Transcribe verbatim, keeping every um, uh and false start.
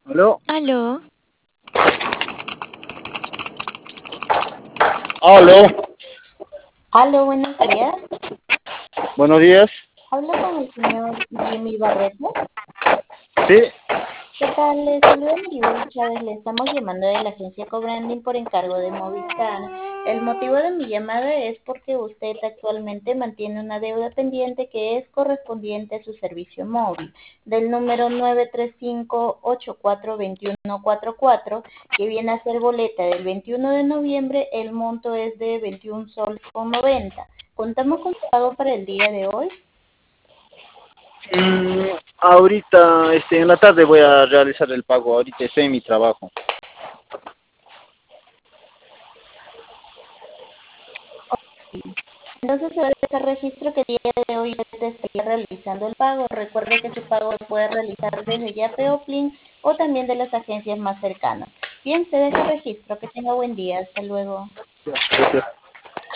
¿Aló? Aló, ¿Aló? Aló, buenos días. Buenos días. Hablo con el señor Jimmy Barreto. Sí. ¿Qué tal? Les saluda Maribel Chávez. Le estamos llamando de la agencia Cobranding por encargo de Movistar. El motivo de mi llamada es porque usted actualmente mantiene una deuda pendiente que es correspondiente a su servicio móvil del número nueve tres cinco ocho cuatro dos uno cuatro cuatro, que viene a ser boleta del veintiuno de noviembre. El monto es de veintiún soles con noventa. ¿Contamos con pago para el día de hoy? Mm, ahorita, este, en la tarde voy a realizar el pago. Ahorita estoy en mi trabajo. Entonces se va a dejar registro que el día de hoy usted estaría realizando el pago. Recuerde que su pago lo puede realizar desde Yape o Plin o también de las agencias más cercanas. Bien, se deja registro. Que tenga buen día. Hasta luego. Gracias.